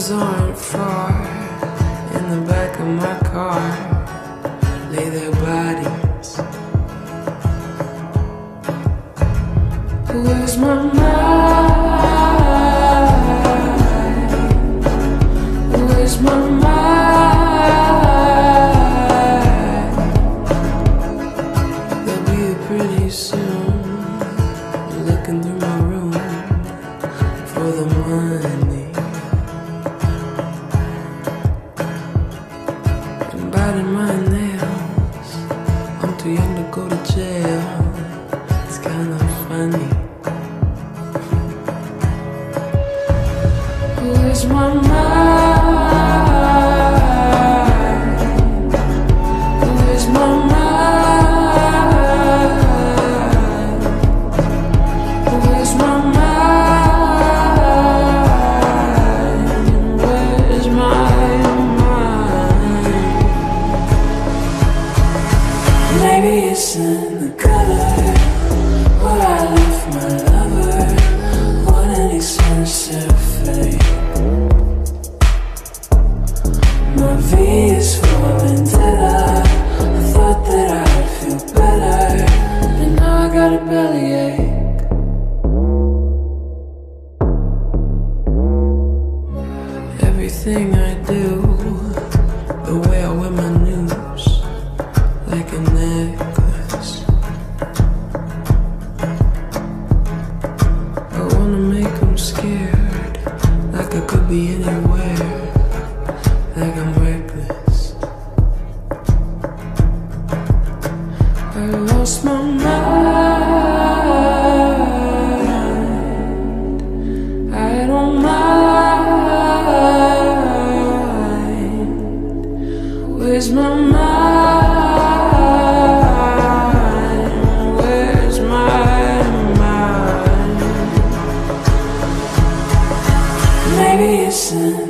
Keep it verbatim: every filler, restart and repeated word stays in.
friends aren't far. In the back of my car lay their bodies. Where's my mind? Where's my mind? They'll be here pretty soon, looking through my room for the money. And biting my nails, I'm too young to go to jail. It's kinda funny. Where's my mind? Where's my mind? Where's my mind? Where's my mind? Maybe it's in the color where I left my lover. What an expensive fate. My V is for vendetta. I thought that I'd feel better, and now I got a bellyache. Everything I do, the way I wear my news, like a necklace. I wanna make them scared, like I could be anywhere, like I'm reckless. I lost my mind. I don't mind. Where's my mind? Where's my mind? Maybe it's in